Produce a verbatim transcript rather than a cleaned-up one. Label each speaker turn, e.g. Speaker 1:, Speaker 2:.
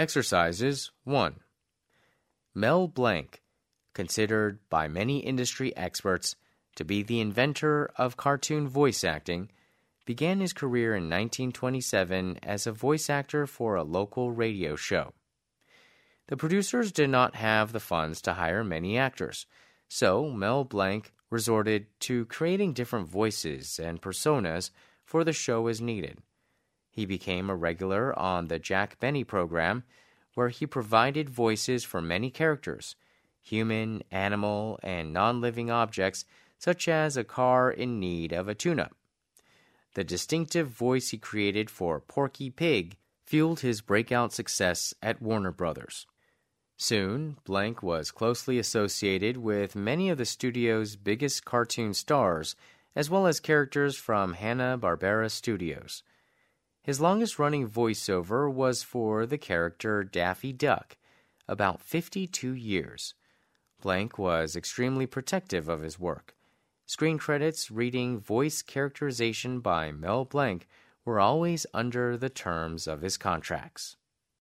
Speaker 1: Exercises one. Mel Blanc, considered by many industry experts to be the inventor of cartoon voice acting, began his career in nineteen twenty-seven as a voice actor for a local radio show. The producers did not have the funds to hire many actors, so Mel Blanc resorted to creating different voices and personas for the show as needed. He became a regular on the Jack Benny program, where he provided voices for many characters, human, animal, and non-living objects such as a car in need of a tune-up. The distinctive voice he created for Porky Pig fueled his breakout success at Warner Brothers. Soon, Blanc was closely associated with many of the studio's biggest cartoon stars, as well as characters from Hanna-Barbera Studios. His longest-running voiceover was for the character Daffy Duck, about fifty-two years. Blanc was extremely protective of his work. Screen credits reading voice characterization by Mel Blanc were always under the terms of his contracts.